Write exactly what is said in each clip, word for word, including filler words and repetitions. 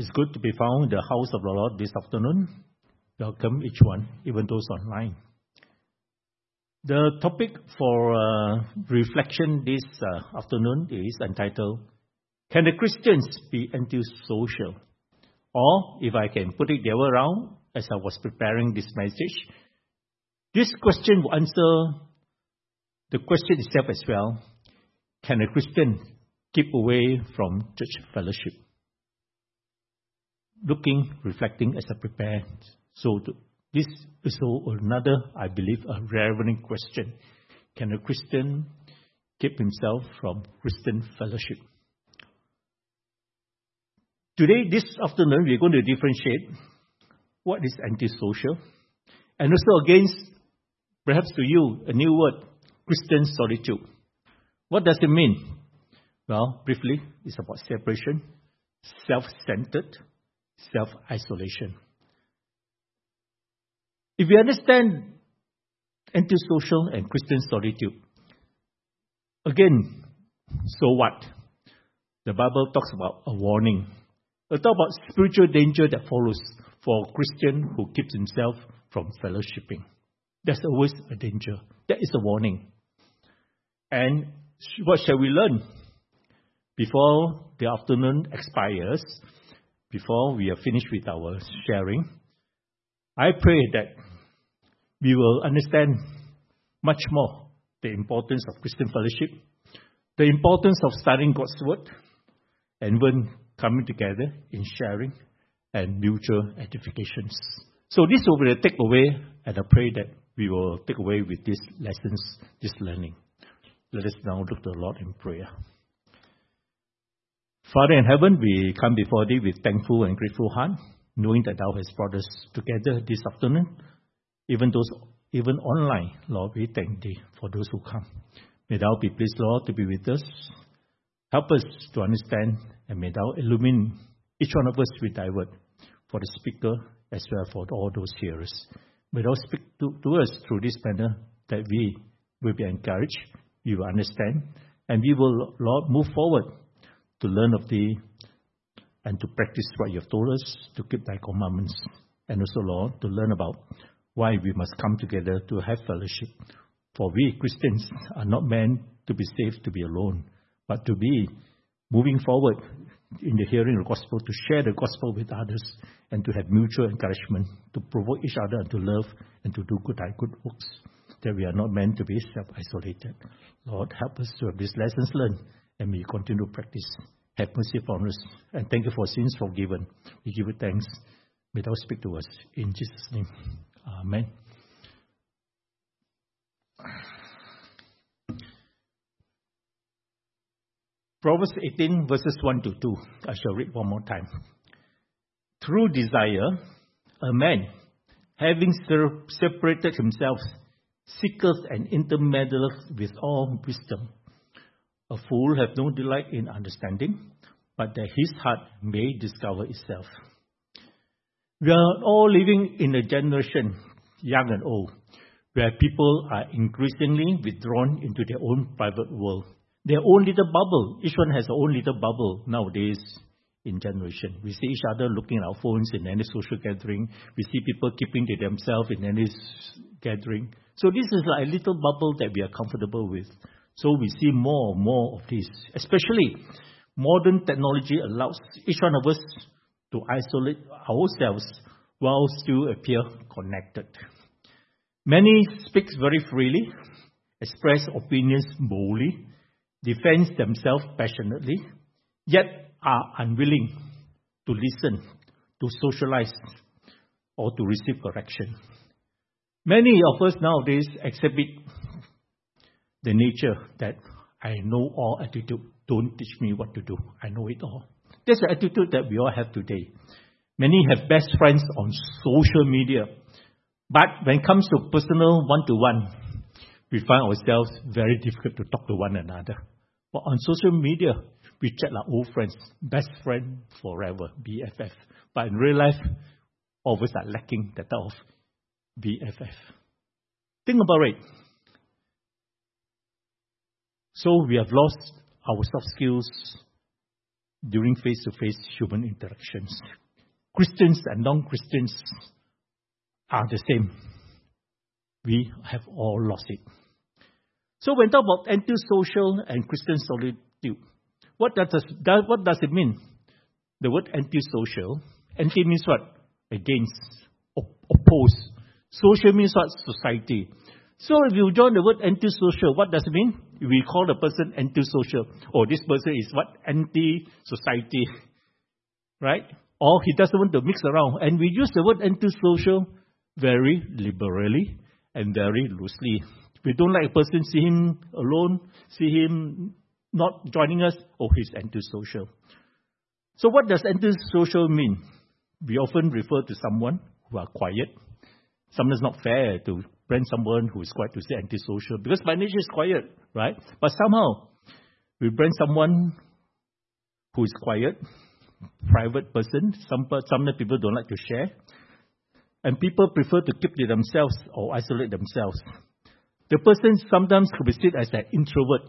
It's good to be found in the house of the Lord this afternoon. Welcome each one, even those online. The topic for uh, reflection this uh, afternoon is entitled, Can the Christians be antisocial? Or, if I can put it the other way around, as I was preparing this message, this question will answer the question itself as well. Can a Christian keep away from church fellowship? Looking, reflecting as I prepare. So to, this is another, I believe, a relevant question. Can a Christian keep himself from Christian fellowship? Today, this afternoon, we're going to differentiate what is antisocial, and also against, perhaps to you, a new word, Christian solitude. What does it mean? Well, briefly, it's about separation, self-centered, self-isolation. If we understand antisocial and Christian solitude, again, so what? The Bible talks about a warning. It talks about spiritual danger that follows for a Christian who keeps himself from fellowshipping. There's always a danger. That is a warning. And what shall we learn? Before the afternoon expires, before we are finished with our sharing, I pray that we will understand much more the importance of Christian fellowship, the importance of studying God's Word, and when coming together in sharing and mutual edifications. So this will be the takeaway, and I pray that we will take away with these lessons, this learning. Let us now look to the Lord in prayer. Father in heaven, we come before Thee with thankful and grateful heart, knowing that Thou hast brought us together this afternoon. Even those, even online, Lord, we thank Thee for those who come. May Thou be pleased, Lord, to be with us. Help us to understand, and may Thou illumine each one of us with Thy word, for the speaker as well for all those hearers. May Thou speak to, to us through this manner, that we will be encouraged, we will understand, and we will, Lord, move forward to learn of Thee and to practice what You have told us, to keep Thy commandments, and also, Lord, to learn about why we must come together to have fellowship. For we Christians are not meant to be saved to be alone, but to be moving forward in the hearing of the gospel, to share the gospel with others, and to have mutual encouragement, to provoke each other, and to love, and to do good, Thy good works, that we are not meant to be self-isolated. Lord, help us to have these lessons learned, and may You continue to practice. Have mercy upon us, and thank You for sins forgiven. We give You thanks. May Thou speak to us. In Jesus' name. Amen. Proverbs eighteen, verses one to two. I shall read one more time. Through desire, a man, having separated himself, seeketh and intermeddleth with all wisdom. A fool hath no delight in understanding, but that his heart may discover itself. We are all living in a generation, young and old, where people are increasingly withdrawn into their own private world. Their own little bubble. Each one has their own little bubble nowadays in generation. We see each other looking at our phones in any social gathering. We see people keeping to themselves in any gathering. So this is like a little bubble that we are comfortable with. So we see more and more of this. Especially modern technology allows each one of us to isolate ourselves while still appear connected. Many speak very freely, express opinions boldly, defend themselves passionately, yet are unwilling to listen, to socialize, or to receive correction. Many of us nowadays exhibit the nature that I know all attitude. Don't teach me what to do. I know it all. That's the attitude that we all have today. Many have best friends on social media. But when it comes to personal one-to-one, we find ourselves very difficult to talk to one another. But on social media, we chat like old friends, best friend forever, B F F. But in real life, all of us are lacking that type of B F F. Think about it. So we have lost our soft skills during face-to-face human interactions. Christians and non-Christians are the same. We have all lost it. So when we talk about antisocial and Christian solitude, what does, that, what does it mean? The word antisocial, anti means what? Against, op- oppose. Social means what? Society. So if you join the word antisocial, what does it mean? We call the person antisocial. Or this person is what? Anti-society. Right? Or he doesn't want to mix around. And we use the word antisocial very liberally and very loosely. We don't like a person, see him alone, see him not joining us, oh, he's antisocial. So what does antisocial mean? We often refer to someone who are quiet. Sometimes not fair to brand someone who is quiet to say antisocial, because by nature is quiet, right? But somehow, we brand someone who is quiet, private person. Some Sometimes people don't like to share. And people prefer to keep to themselves or isolate themselves. The person sometimes could be seen as an introvert.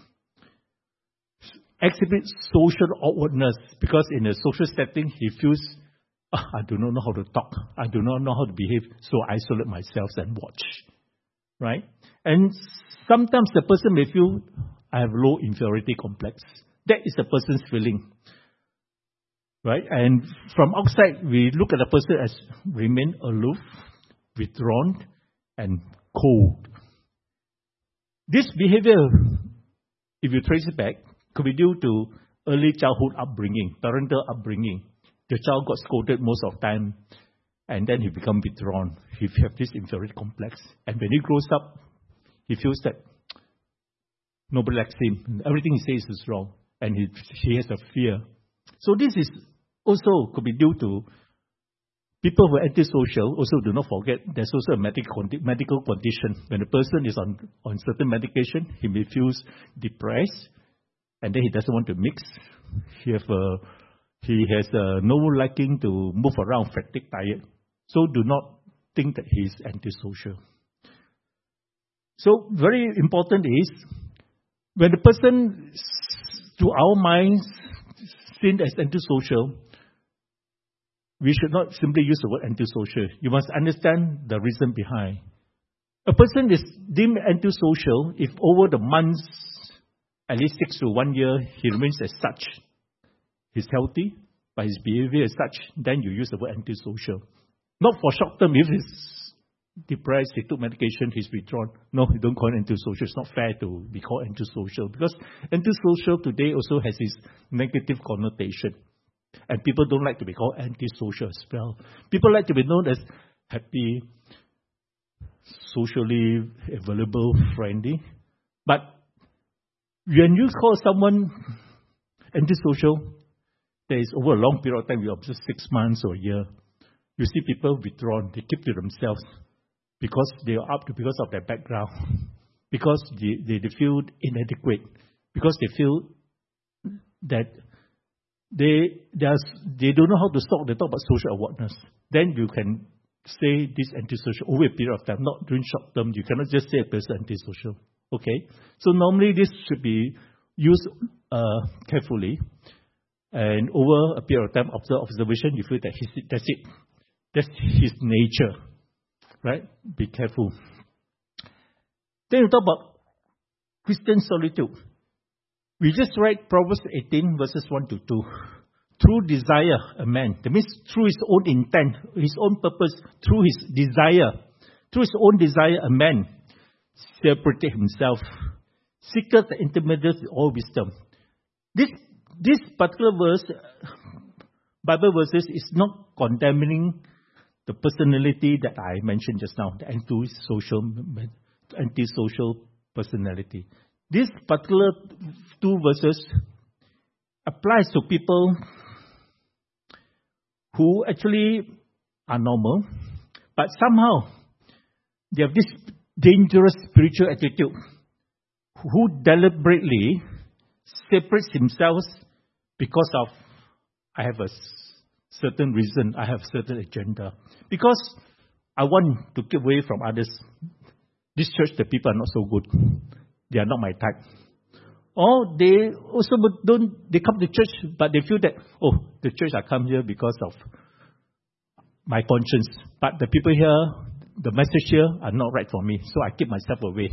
Exhibits social awkwardness because in a social setting he feels, oh, I do not know how to talk. I do not know how to behave, so I isolate myself and watch. Right? And sometimes the person may feel, I have low inferiority complex. That is the person's feeling. Right? And from outside, we look at the person as remain aloof, withdrawn, and cold. This behavior, if you trace it back, could be due to early childhood upbringing, parental upbringing. The child got scolded most of the time, and then he becomes withdrawn. He has this inferiority complex. And when he grows up, he feels that nobody likes him. Everything he says is wrong, and he, he has a fear. So this is also could be due to people who are antisocial. Also, do not forget, there's also a medical medical condition. When a person is on, on certain medication, he may feel depressed, and then he doesn't want to mix. He have a, he has a no liking to move around, fatigue, tired. So do not think that he is antisocial. So very important is, when the person, to our minds, seen as antisocial, we should not simply use the word antisocial. You must understand the reason behind. A person is deemed antisocial if over the months, at least six to one year, he remains as such. He's healthy, but his behavior is such, then you use the word antisocial. Not for short term, if he's depressed, he took medication, he's withdrawn. No, you don't call it antisocial. It's not fair to be called antisocial, because antisocial today also has its negative connotation. And people don't like to be called antisocial as well. People like to be known as happy, socially available, friendly. But when you call someone antisocial, there is over a long period of time, we observe six months or a year, you see people withdrawn, they keep to themselves because they are up to because of their background, because they, they, they feel inadequate, because they feel that they they, are, they don't know how to talk, they talk about social awkwardness. Then you can say this antisocial over a period of time, not during short term. You cannot just say a person antisocial. Okay? So normally this should be used uh, carefully. And over a period of time, after observation, you feel that he's, that's it. That's his nature. Right? Be careful. Then you talk about Christian solitude. We just read Proverbs eighteen, verses one to two. Through desire, a man. That means through his own intent, his own purpose, through his desire. Through his own desire, a man separated himself, seeketh the intermediate with all wisdom. This this particular verse, Bible verses, is not condemning the personality that I mentioned just now, the anti-social, anti-social personality. This particular two verses applies to people who actually are normal, but somehow they have this dangerous spiritual attitude, who deliberately separates themselves because of, I have a certain reason, I have a certain agenda. Because I want to keep away from others. This church, the people are not so good. They are not my type. Or they also don't, they come to church, but they feel that, oh, the church I come here because of my conscience. But the people here, the message here are not right for me, so I keep myself away.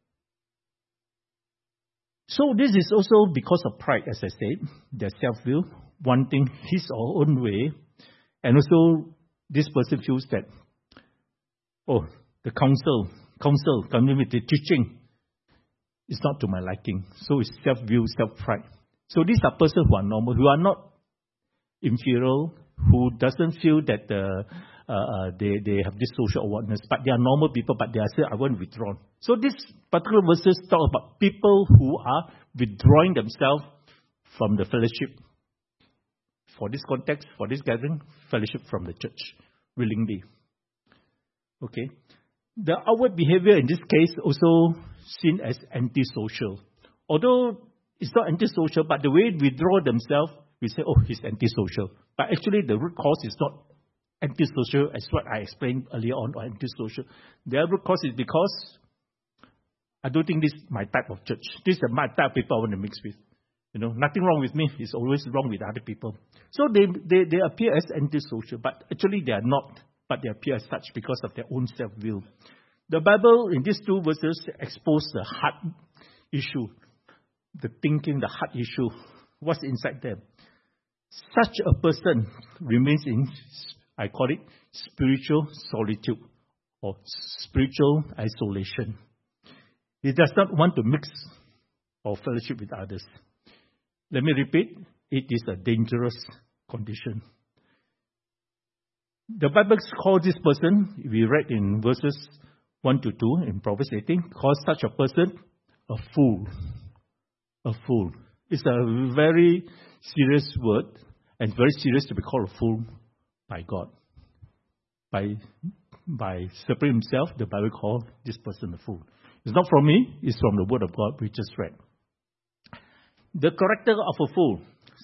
So this is also because of pride, as I said, their self-will, wanting his or own way, and also this person feels that, oh, the counsel, counsel, community, teaching is not to my liking. So it's self-will, self-pride. So these are persons who are normal, who are not inferior, who doesn't feel that uh, uh, they, they have this social awareness, but they are normal people, but they are still, I want withdrawn. So this particular verses talk about people who are withdrawing themselves from the fellowship. For this context, for this gathering, fellowship from the church, willingly. Okay. The outward behavior in this case also seen as antisocial. Although it's not antisocial, but the way they withdraw themselves, we say, oh, he's antisocial. But actually the root cause is not antisocial as what I explained earlier on, or antisocial. The root cause is because I don't think this is my type of church. This is my type of people I want to mix with. You know, nothing wrong with me. It's always wrong with other people. So they, they, they appear as antisocial, but actually they are not. But they appear as such because of their own self-will. The Bible in these two verses expose the heart issue, the thinking, the heart issue. What's inside them? Such a person remains in, I call it, spiritual solitude or spiritual isolation. He does not want to mix or fellowship with others. Let me repeat, it is a dangerous condition. The Bible calls this person, we read in verses one to two in Proverbs eighteen, calls such a person a fool. A fool. It's a very serious word, and very serious to be called a fool by God. By, by separating himself, the Bible calls this person a fool. It's not from me, it's from the word of God we just read. The character of a fool.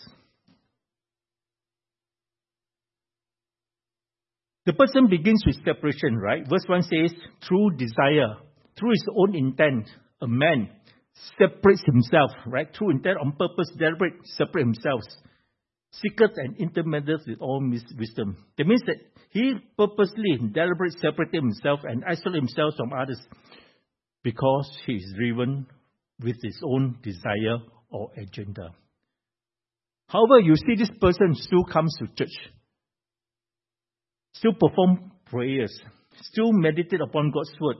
The person begins with separation, right? Verse one says, through desire, through his own intent, a man separates himself, right? Through intent, on purpose, deliberate, separate himself. Seeketh and intermeddles with all wisdom. That means that he purposely, deliberately separated himself and isolated himself from others because he is driven with his own desire or agenda. However, you see this person still comes to church, still perform prayers, still meditate upon God's word.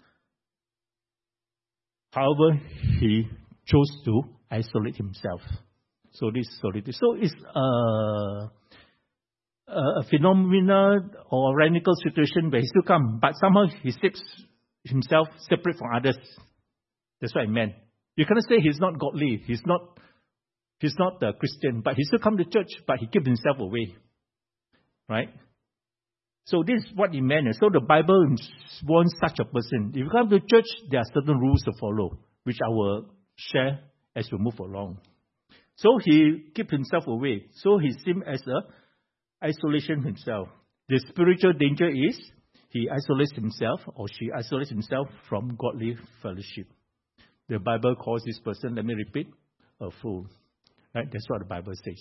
However, he chose to isolate himself. So this solitude. So it's a, a phenomena or a radical situation where he still comes, but somehow he keeps himself separate from others. That's what I meant. You cannot say he's not godly, he's not he's not a Christian, but he still comes to church, but he keeps himself away. Right? So this is what he meant. So the Bible warns such a person. If you come to church, there are certain rules to follow, which I will share as we move along. So he keeps himself away. So he seems as a isolation himself. The spiritual danger is he isolates himself or she isolates himself from godly fellowship. The Bible calls this person, let me repeat, a fool. Right? That's what the Bible says.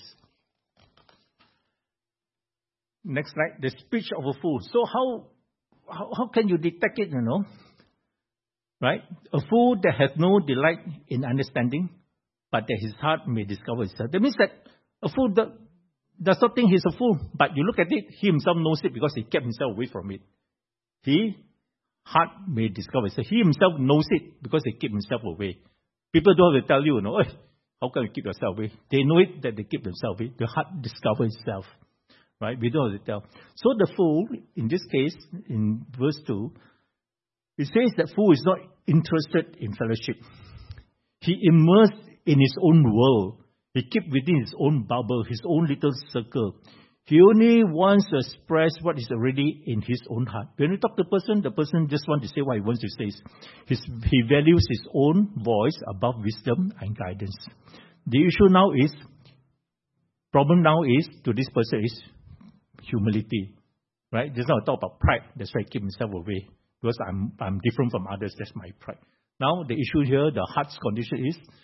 Next slide, the speech of a fool. So how, how, how can you detect it, you know? Right? A fool that has no delight in understanding, but that his heart may discover itself. That means that a fool does, does not think he's a fool, but you look at it, he himself knows it because he kept himself away from it. He heart may discover itself. He himself knows it because he kept himself away. People don't have to tell you, you know, how can you keep yourself away? They know it that they keep themselves away. The heart discovers itself. Right? We don't have to tell. So the fool, in this case, in verse two, it says that fool is not interested in fellowship. He immersed in his own world. He kept within his own bubble, his own little circle. He only wants to express what is already in his own heart. When you talk to the person, the person just wants to say what he wants to say. His, he values his own voice above wisdom and guidance. The issue now is, problem now is, to this person is humility. Right? Just now I talk about pride. That's why I keep himself away. Because I'm, I'm different from others. That's my pride. Now the issue here, the heart's condition is,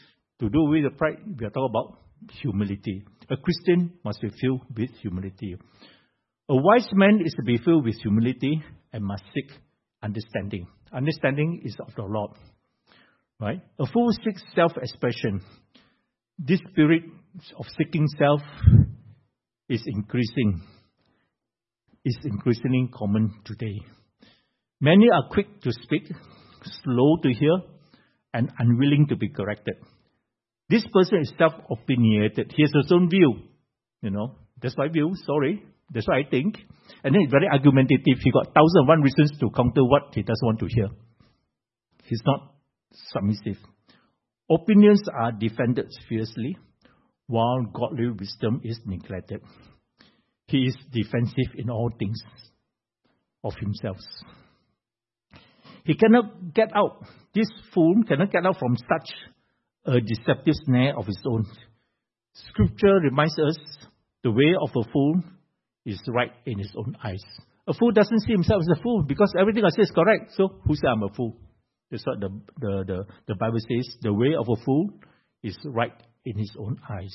To do with the pride, we are talking about humility. A Christian must be filled with humility. A wise man is to be filled with humility and must seek understanding. Understanding is of the Lord. Right? A fool seeks self-expression. This spirit of seeking self is increasing. Is increasingly common today. Many are quick to speak, slow to hear, and unwilling to be corrected. This person is self-opinionated. He has his own view. You know, that's my view, sorry. That's what I think. And then he's very argumentative. He got thousand and one reasons to counter what he doesn't want to hear. He's not submissive. Opinions are defended fiercely, while godly wisdom is neglected. He is defensive in all things of himself. He cannot get out. This fool cannot get out from such a deceptive snare of his own. Scripture reminds us the way of a fool is right in his own eyes. A fool doesn't see himself as a fool because everything I say is correct. So who said I'm a fool? That's what the, the, the, the Bible says. The way of a fool is right in his own eyes.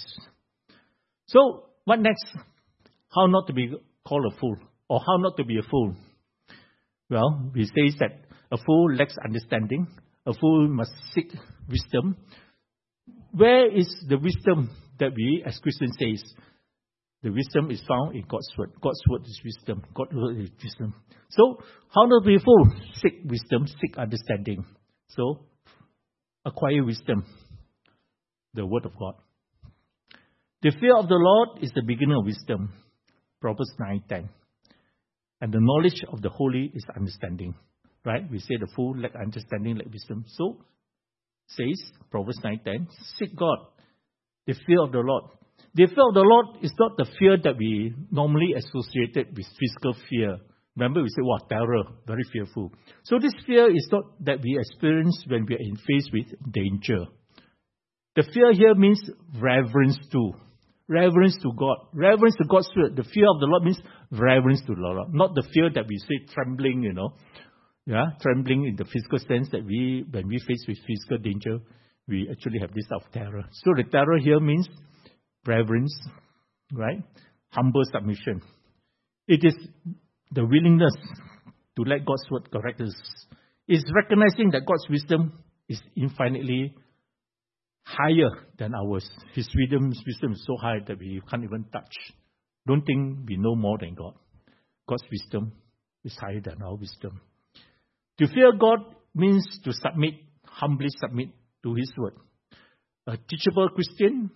So what next? How not to be called a fool, or how not to be a fool? Well, he says that a fool lacks understanding. A fool must seek wisdom. Where is the wisdom that we as Christians say? The wisdom is found in God's word. God's word is wisdom. God's word is wisdom. So, how not to be a fool? Seek wisdom, seek understanding. So, acquire wisdom, the word of God. The fear of the Lord is the beginning of wisdom. Proverbs nine ten. And the knowledge of the holy is understanding. Right? We say the fool lack understanding, lack wisdom. So, says Proverbs nine ten, seek God, the fear of the Lord. The fear of the Lord is not the fear that we normally associated with physical fear. Remember we say, wow, terror, very fearful. So this fear is not that we experience when we are in face with danger. The fear here means reverence to. Reverence to God. Reverence to God's word. The fear of the Lord means reverence to the Lord. Not the fear that we say trembling, you know. Yeah, trembling in the physical sense that we, when we face with physical danger, we actually have this of terror. So the terror here means reverence, right? Humble submission. It is the willingness to let God's word correct us. It's recognizing that God's wisdom is infinitely higher than ours. His wisdom, his wisdom is so high that we can't even touch. Don't think we know more than God. God's wisdom is higher than our wisdom. To fear God means to submit, humbly submit to His word. A teachable Christian,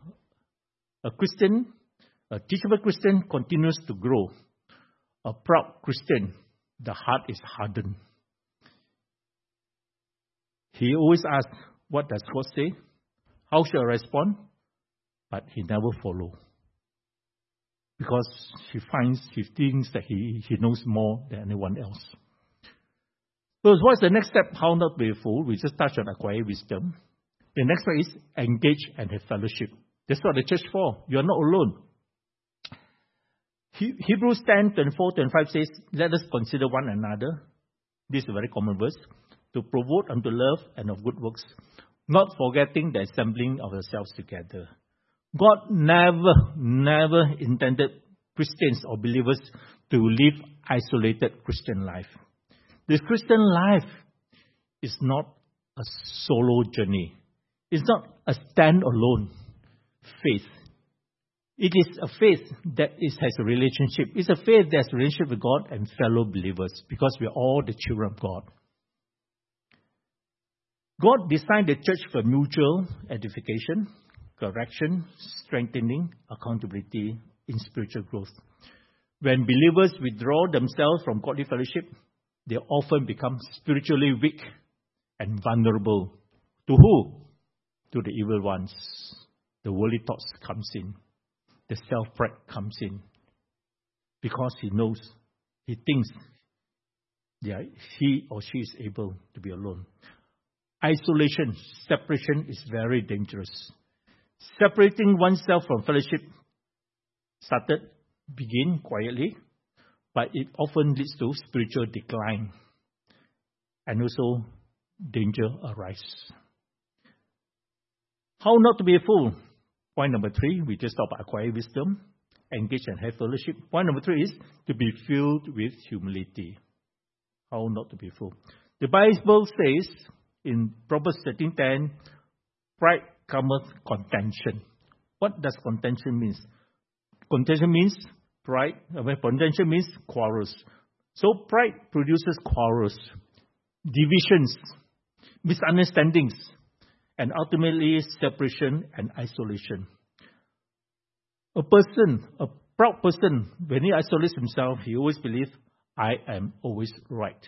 a Christian, a teachable Christian continues to grow. A proud Christian, the heart is hardened. He always asks, what does God say? How shall I respond? But he never follows. Because he finds, he thinks that he, he knows more than anyone else. So what's the next step? How not be a fool? We just touched on acquire wisdom. The next one is engage and have fellowship. That's what the church is for. You are not alone. He, Hebrews ten, twenty-four, twenty-five says, let us consider one another. This is a very common verse. To provoke unto love and of good works, not forgetting the assembling of ourselves together. God never, never intended Christians or believers to live isolated Christian life. The Christian life is not a solo journey. It's not a stand-alone faith. It is a faith that is, has a relationship. It's a faith that has a relationship with God and fellow believers because we are all the children of God. God designed the church for mutual edification, correction, strengthening, accountability in spiritual growth. When believers withdraw themselves from godly fellowship, they often become spiritually weak and vulnerable. To who? To the evil ones. The worldly thoughts comes in. The self-pride comes in. Because he knows, he thinks yeah, he or she is able to be alone. Isolation, separation is very dangerous. Separating oneself from fellowship started, begin quietly, but it often leads to spiritual decline. And also, danger arises. How not to be a fool? Point number three, we just talked about acquire wisdom, engage and have fellowship. Point number three is to be filled with humility. How not to be a fool? The Bible says in Proverbs thirteen ten, pride cometh contention. What does contention mean? Contention means pride. Contention means quarrels. So pride produces quarrels, divisions, misunderstandings, and ultimately separation and isolation. A person, a proud person, when he isolates himself, he always believes, I am always right.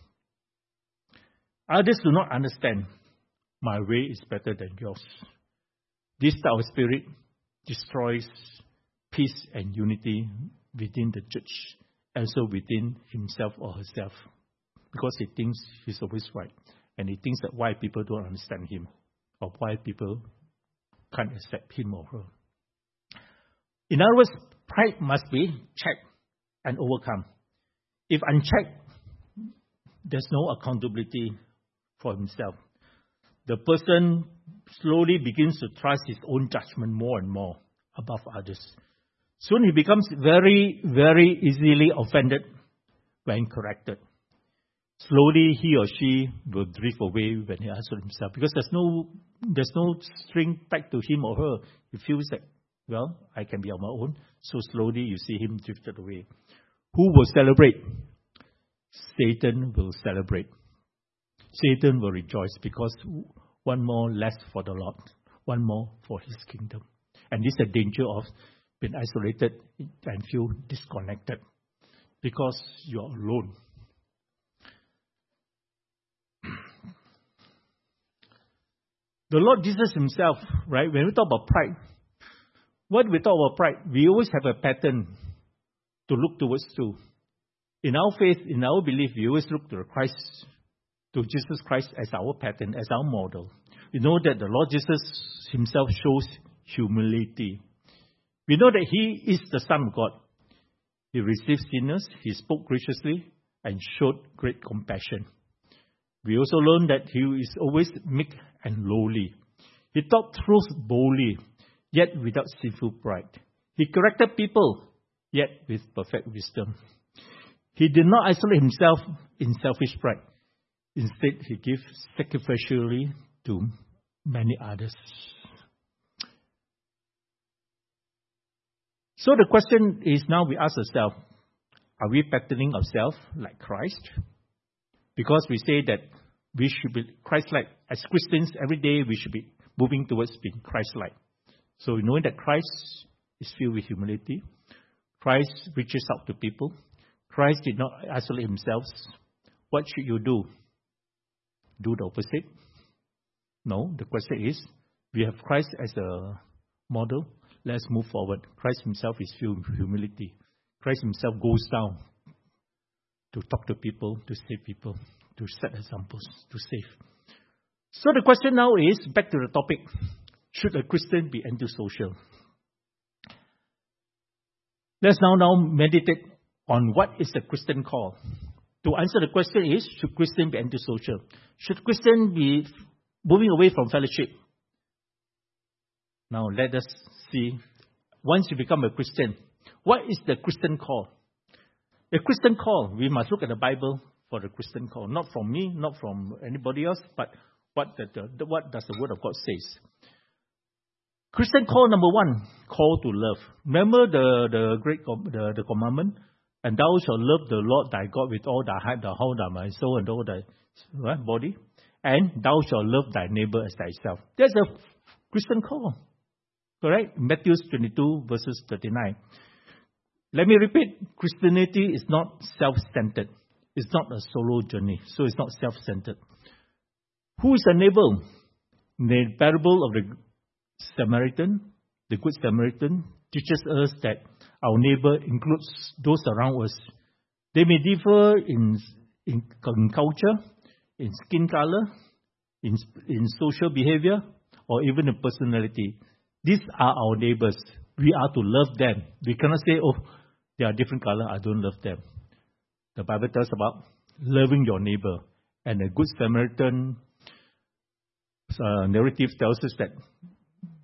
Others do not understand. My way is better than yours. This type of spirit destroys peace and unity within the church, also within himself or herself, because he thinks he's always right, and he thinks that why people don't understand him, or why people can't accept him or her. In other words, pride must be checked and overcome. If unchecked, there's no accountability for himself. The person slowly begins to trust his own judgment more and more above others. Soon he becomes very, very easily offended when corrected. Slowly he or she will drift away when he isolates himself, because there's no there's no string back to him or her. He feels that, well, I can be on my own. So slowly you see him drifted away. Who will celebrate? Satan will celebrate. Satan will rejoice, because one more less for the Lord, one more for his kingdom. And this is the danger of being isolated and feel disconnected, because you are alone. The Lord Jesus himself, right, when we talk about pride, when we talk about pride, we always have a pattern to look towards to. In our faith, in our belief, we always look to Christ, to Jesus Christ as our pattern, as our model. We know that the Lord Jesus himself shows humility. We know that he is the Son of God. He received sinners, he spoke graciously, and showed great compassion. We also learn that he is always meek and lowly. He taught truth boldly, yet without sinful pride. He corrected people, yet with perfect wisdom. He did not isolate himself in selfish pride. Instead, he gave sacrificially to many others. So the question is, now we ask ourselves, are we patterning ourselves like Christ? Because we say that we should be Christ-like. As Christians, every day we should be moving towards being Christ-like. So knowing that Christ is filled with humility, Christ reaches out to people, Christ did not isolate himself. What should you do? Do the opposite? No, the question is, we have Christ as a model. Let's move forward. Christ himself is filled with humility. Christ himself goes down to talk to people, to save people, to set examples, to save. So the question now is, back to the topic, should a Christian be antisocial? Let's now, now meditate on what is the Christian call. To answer the question is, should Christian be antisocial? Should Christian be moving away from fellowship? Now let us see, once you become a Christian, what is the Christian call? The Christian call, we must look at the Bible for the Christian call. Not from me, not from anybody else, but what, the, the, what does the Word of God says. Christian call number one, call to love. Remember the, the great the, the commandment? And thou shalt love the Lord thy God with all thy heart, thy whole, thy soul, and all thy right, body. And thou shalt love thy neighbor as thyself. That's a Christian call. Correct? Matthew twenty-two, verses thirty-nine. Let me repeat. Christianity is not self-centered. It's not a solo journey. So it's not self-centered. Who is the neighbor? The parable of the Samaritan, the Good Samaritan, teaches us that our neighbor includes those around us. They may differ in, in, in culture, in skin color, in, in social behavior, or even in personality. These are our neighbors. We are to love them. We cannot say, oh, they are different color, I don't love them. The Bible tells about loving your neighbor. And the Good Samaritan uh, narrative tells us that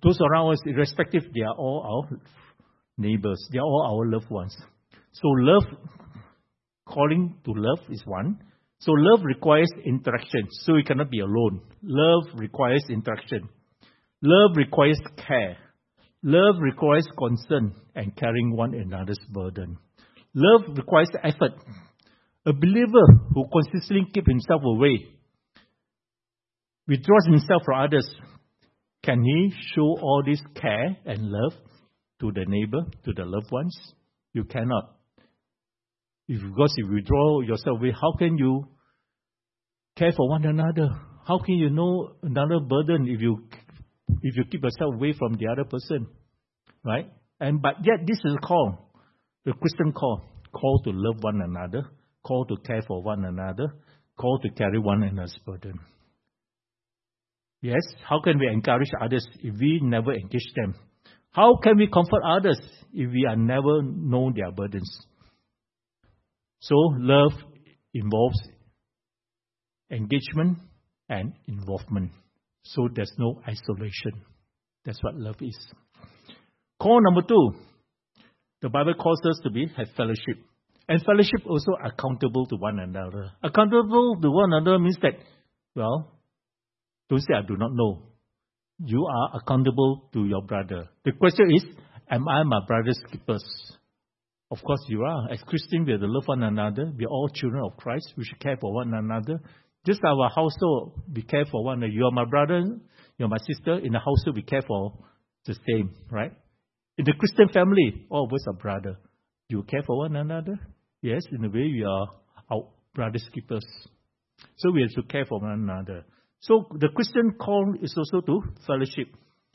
Those around us, irrespective, they are all our neighbors. They are all our loved ones. So love, calling to love is one. So love requires interaction. So we cannot be alone. Love requires interaction. Love requires care. Love requires concern and carrying one another's burden. Love requires effort. A believer who consistently keeps himself away, withdraws himself from others, can he show all this care and love to the neighbor, to the loved ones? You cannot. If, because if you withdraw yourself away, how can you care for one another? How can you know another burden if you if you keep yourself away from the other person? Right? And but yet this is a call, the Christian call, call to love one another, call to care for one another, call to carry one another's burden. Yes, how can we encourage others if we never engage them? How can we comfort others if we are never know their burdens? So love involves engagement and involvement. So there's no isolation. That's what love is. Call number two. The Bible calls us to be have fellowship. And fellowship also accountable to one another. Accountable to one another means that, well, don't say I do not know. You are accountable to your brother. The question is, am I my brother's keepers? Of course you are. As Christians, we have to love one another. We are all children of Christ. We should care for one another. Just our household, we care for one another. You are my brother, you are my sister. In the household, we care for the same, right? In the Christian family, all of us are brother. You care for one another? Yes, in a way, we are our brother's keepers. So we have to care for one another. So the Christian call is also to fellowship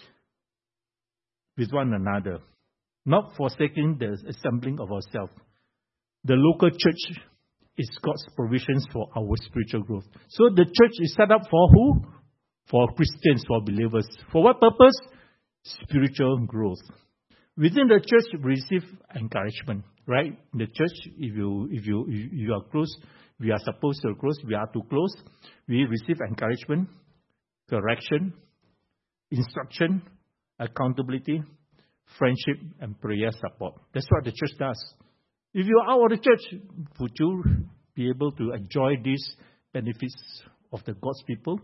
with one another, not forsaking the assembling of ourselves. The local church is God's provisions for our spiritual growth. So the church is set up for who? For Christians, for believers. For what purpose? Spiritual growth. Within the church, we receive encouragement, right? In the church, if you if you if you are close, we are supposed to close. We are too close. We receive encouragement, correction, instruction, accountability, friendship, and prayer support. That's what the church does. If you are out of the church, would you be able to enjoy these benefits of the God's people?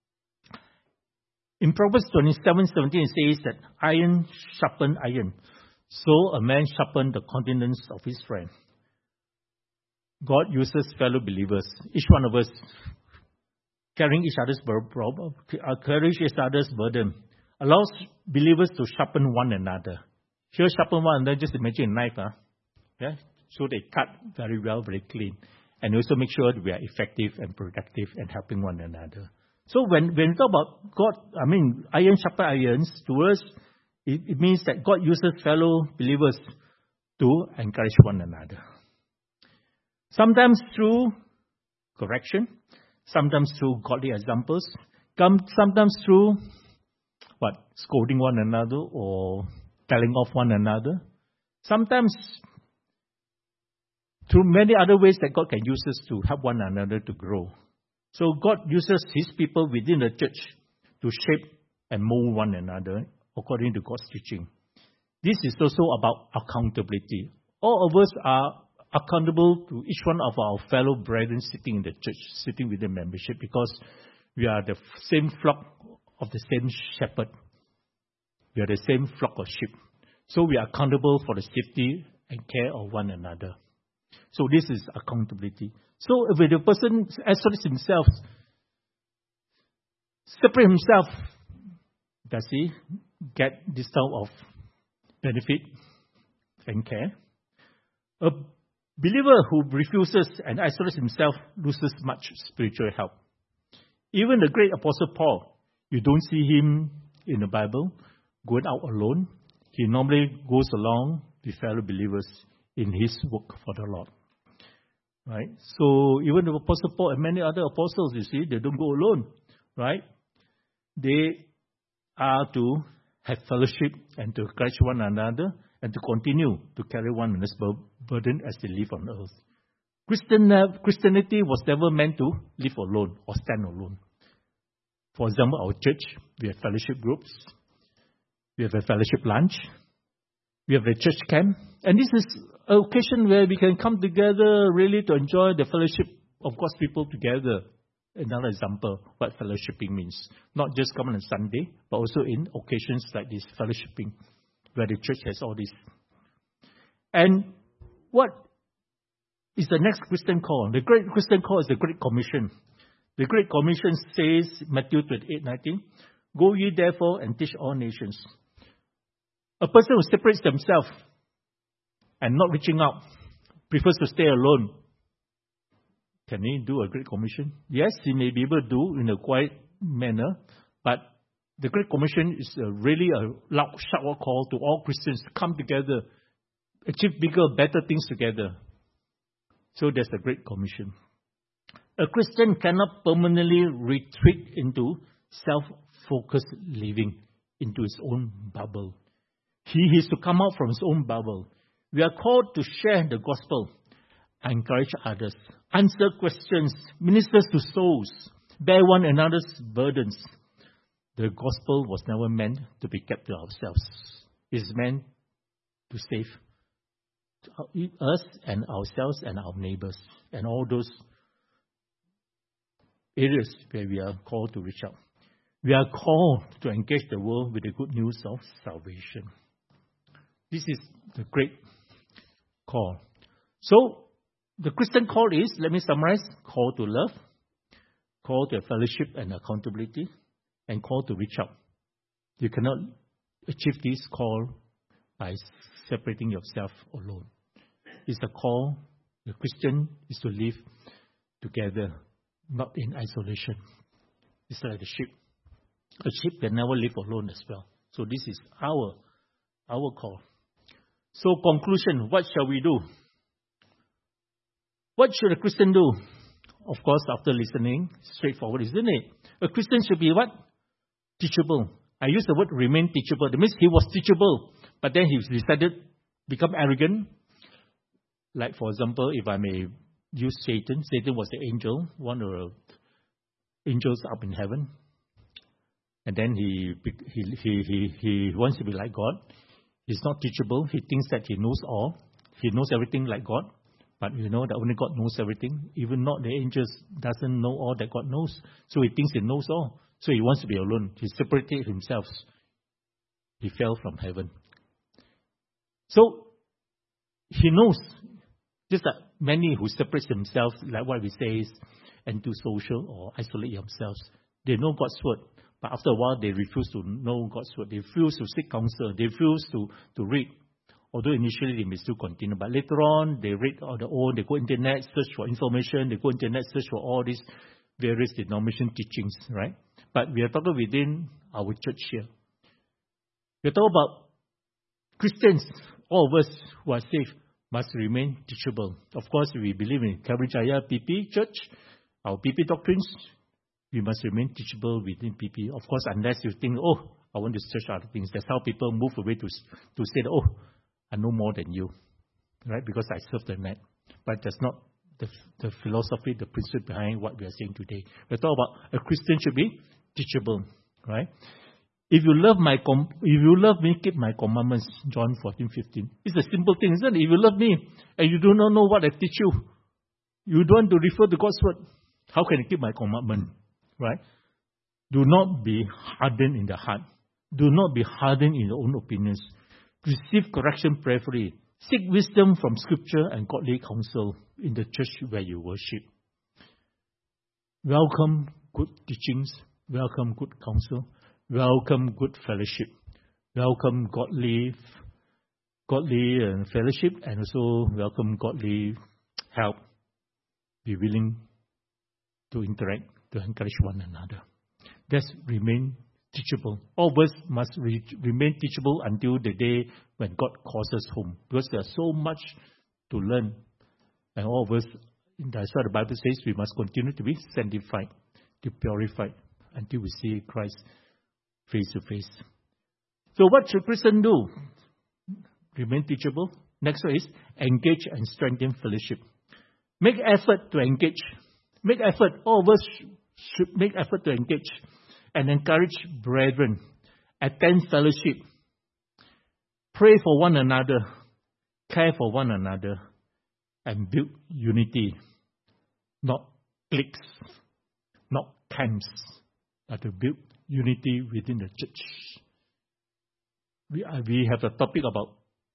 In Proverbs twenty-seven seventeen, it says that iron sharpens iron. So a man sharpens the countenance of his friend. God uses fellow believers, each one of us, carrying each other's problem, carrying each other's burden, allows believers to sharpen one another. Here, sharpen one another, just imagine a knife, huh? Yeah? So they cut very well, very clean. And also make sure that we are effective and productive and helping one another. So when, when we talk about God, I mean, iron sharpen irons, to us, it, it means that God uses fellow believers to encourage one another. Sometimes through correction, sometimes through godly examples, sometimes through what? Scolding one another or telling off one another. Sometimes through many other ways that God can use us to help one another to grow. So God uses His people within the church to shape and mold one another according to God's teaching. This is also about accountability. All of us are accountable to each one of our fellow brethren sitting in the church, sitting with the membership, because we are the same flock of the same shepherd. We are the same flock of sheep. So we are accountable for the safety and care of one another. So this is accountability. So if the person isolates himself, separate himself, does he get this type of benefit and care? A believer who refuses and isolates himself loses much spiritual help. Even the great Apostle Paul, you don't see him in the Bible going out alone. He normally goes along with fellow believers in his work for the Lord. Right? So even the Apostle Paul and many other apostles, you see, they don't go alone. Right? They are to have fellowship and to encourage one another and to continue to carry one another's burden as they live on earth. Christian, Christianity was never meant to live alone or stand alone. For example, our church, we have fellowship groups. We have a fellowship lunch. We have a church camp. And this is an occasion where we can come together really to enjoy the fellowship of God's people together. Another example what fellowshipping means. Not just come on Sunday, but also in occasions like this, fellowshipping, where the church has all this. And what is the next Christian call? The Great Christian call is the Great Commission. The Great Commission says, Matthew twenty-eight nineteen, "Go ye therefore and teach all nations." A person who separates themselves and not reaching out, prefers to stay alone, can he do a Great Commission? Yes, he may be able to do in a quiet manner, but the Great Commission is a really a loud, sharp call to all Christians to come together, achieve bigger, better things together. So there's a Great Commission. A Christian cannot permanently retreat into self-focused living, into his own bubble. He is to come out from his own bubble. We are called to share the gospel, encourage others, answer questions, minister to souls, bear one another's burdens. The gospel was never meant to be kept to ourselves. It is meant to save us and ourselves and our neighbors and all those areas where we are called to reach out. We are called to engage the world with the good news of salvation. This is the great call. So, the Christian call is, let me summarize, call to love, call to fellowship and accountability, and call to reach out. You cannot achieve this call by separating yourself alone. It's a call, the Christian is to live together, not in isolation. It's like the sheep. A sheep can never live alone as well. So this is our, our call. So conclusion, what shall we do? What should a Christian do? Of course, after listening, straightforward, isn't it? A Christian should be what? Teachable. I use the word remain teachable. That means he was teachable, but then he decided to become arrogant. Like, for example, if I may use Satan. Satan was the angel, one of the angels up in heaven. And then he, he, he, he, he wants to be like God. He's not teachable. He thinks that he knows all. He knows everything like God. But you know that only God knows everything. Even not the angels doesn't know all that God knows. So he thinks he knows all. So he wants to be alone. He separated himself. He fell from heaven. So he knows. Just like many who separate themselves, like what we say, is anti-social or isolate themselves. They know God's word. But after a while, they refuse to know God's word. They refuse to seek counsel. They refuse to, to read. Although initially they may still continue. But later on, they read on their own. They go internet, search for information. They go internet, search for all these various denomination teachings, right? But we are talking within our church here. We are talking about Christians, all of us who are saved, must remain teachable. Of course, we believe in Calvary Jaya P P Church, our P P doctrines. We must remain teachable within P P. Of course, unless you think, oh, I want to search other things. That's how people move away to, to say, that, oh, I know more than you, right? Because I serve the net. But that's not the, the philosophy, the principle behind what we are saying today. We're talking about a Christian should be teachable, right? If you love my, com- if you love me, keep my commandments. John fourteen fifteen. It's a simple thing, isn't it? If you love me and you do not know what I teach you, you don't want to refer to God's word. How can you keep my commandment, right? Do not be hardened in the heart. Do not be hardened in your own opinions. Receive correction prayerfully. Seek wisdom from Scripture and godly counsel in the church where you worship. Welcome good teachings. Welcome good counsel. Welcome good fellowship. Welcome godly, godly uh, fellowship, and also welcome godly help. Be willing to interact, to encourage one another. Let's remain teachable. All of us must re- remain teachable until the day when God calls us home, because there's so much to learn, and all of us. That's why the Bible says we must continue to be sanctified, to purified, until we see Christ face to face. So what should Christians do? Remain teachable. Next one is engage and strengthen fellowship. Make effort to engage. Make effort. All of us should make effort to engage and encourage brethren. Attend fellowship. Pray for one another, care for one another, and build unity, not cliques, not camps, but to build unity within the church. We, uh, we have a topic about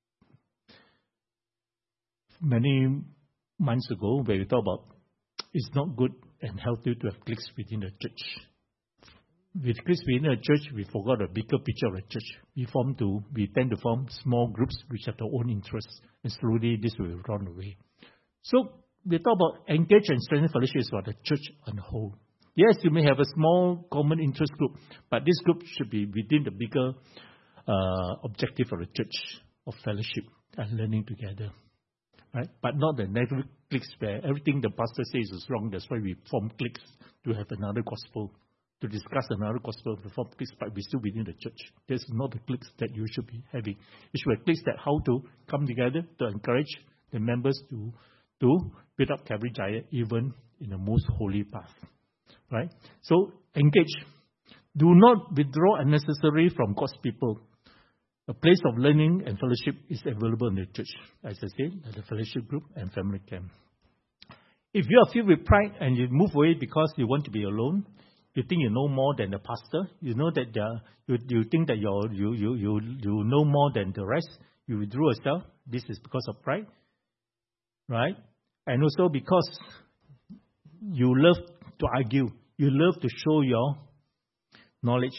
many months ago where we talk about it's not good and healthy to have cliques within the church. With cliques within the church, we forgot the bigger picture of the church. We form to, we tend to form small groups which have their own interests, and slowly this will run away. So we talk about engage and strengthen fellowship for the church on the whole. Yes, you may have a small common interest group, but this group should be within the bigger uh, objective of the church of fellowship and learning together. Right? But not the network cliques where everything the pastor says is wrong. That's why we form cliques to have another gospel, to discuss another gospel, to form cliques, but we're still within the church. That's not the cliques that you should be having. You should have cliques that how to come together to encourage the members to, to build up Calvary Giant even in the most holy path. Right? So engage. Do not withdraw unnecessarily from God's people. A place of learning and fellowship is available in the church, as I said, at the fellowship group and family camp. If you are filled with pride and you move away because you want to be alone, you think you know more than the pastor, you know that the, you, you think that you're, you you you you know more than the rest, you withdraw yourself. This is because of pride, right? And also because you love to argue, you love to show your knowledge.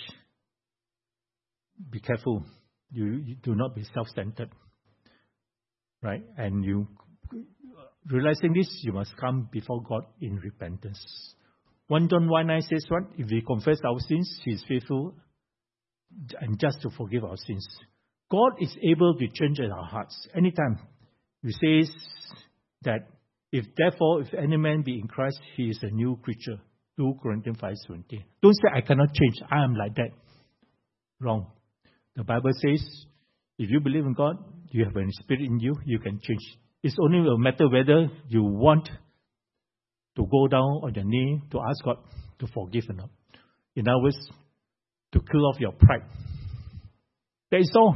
Be careful. You, you do not be self-centered, right? And you, realizing this, you must come before God in repentance. First John one nine says what? If we confess our sins, He is faithful and just to forgive our sins. God is able to change our hearts. Anytime He says that, if therefore, if any man be in Christ, he is a new creature. Second Corinthians five seventeen. Don't say, I cannot change. I am like that. Wrong. The Bible says, if you believe in God, you have a spirit in you, you can change. It's only a matter whether you want to go down on your knee to ask God to forgive or not. In other words, to kill off your pride. That is all.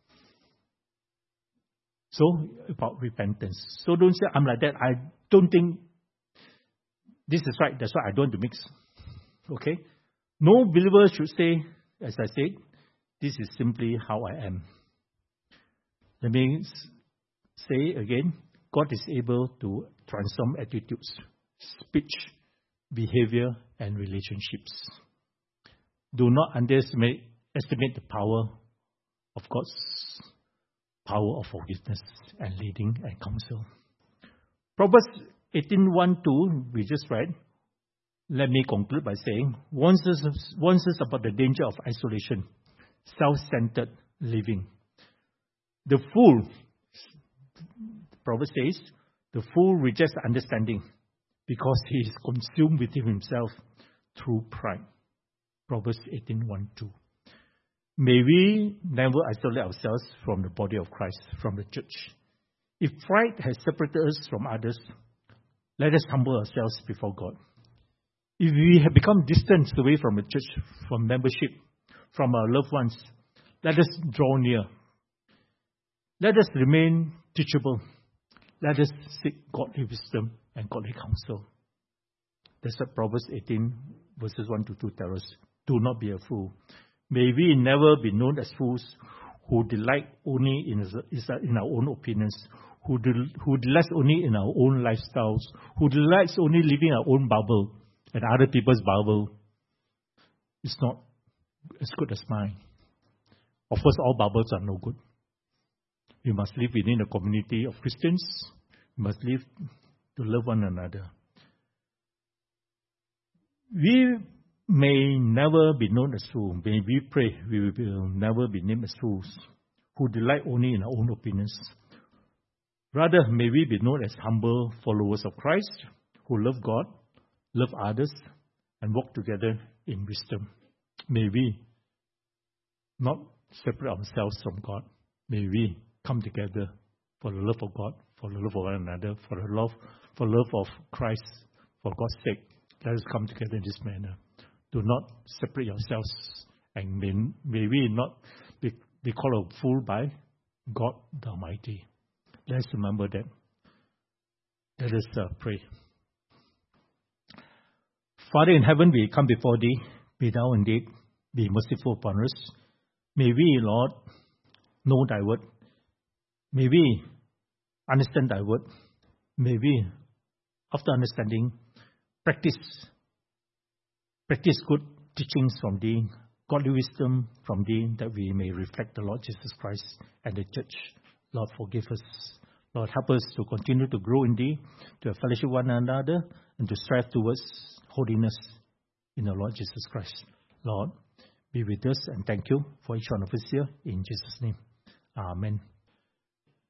So, about repentance. So don't say, I'm like that. I don't think this is right. That's why I don't want to mix. Okay? No believer should say, as I said, this is simply how I am. That means, say again, God is able to transform attitudes, speech, behavior, and relationships. Do not underestimate estimate the power of God's power of forgiveness and leading and counsel. Proverbs eighteen one two, we just read. Let me conclude by saying, warns us, warns us about the danger of isolation, self-centered living. The fool, Proverbs says, the fool rejects understanding because he is consumed within himself through pride. Proverbs eighteen one two. May we never isolate ourselves from the body of Christ, from the church. If pride has separated us from others, let us humble ourselves before God. If we have become distant away from the church, from membership, from our loved ones, let us draw near. Let us remain teachable. Let us seek godly wisdom and godly counsel. That's what Proverbs eighteen verses one to two tells us. Do not be a fool. May we never be known as fools who delight only in, in our own opinions, who, del, who delights only in our own lifestyles, who delights only living our own bubble, and other people's bubble is not as good as mine. Of course, all bubbles are no good. We must live within a community of Christians. We must live to love one another. We may never be known as fools. May we pray we will never be named as fools who delight only in our own opinions. Rather, may we be known as humble followers of Christ who love God, love others, and walk together in wisdom. May we not separate ourselves from God. May we come together for the love of God, for the love of one another, for the love, for love of Christ, for God's sake. Let us come together in this manner. Do not separate yourselves, and may, may we not be, be called a fool by God the Almighty. Let's remember that. Let us uh, pray. Father in heaven, we come before Thee. Be Thou indeed, be merciful upon us. May we, Lord, know Thy word. May we understand Thy word. May we, after understanding, practice, practice good teachings from Thee, godly wisdom from Thee, that we may reflect the Lord Jesus Christ and the church. Lord, forgive us. Lord, help us to continue to grow in Thee, to have fellowship with one another, and to strive towards holiness in the Lord Jesus Christ. Lord, be with us, and thank You for each one of us here. In Jesus' name, Amen.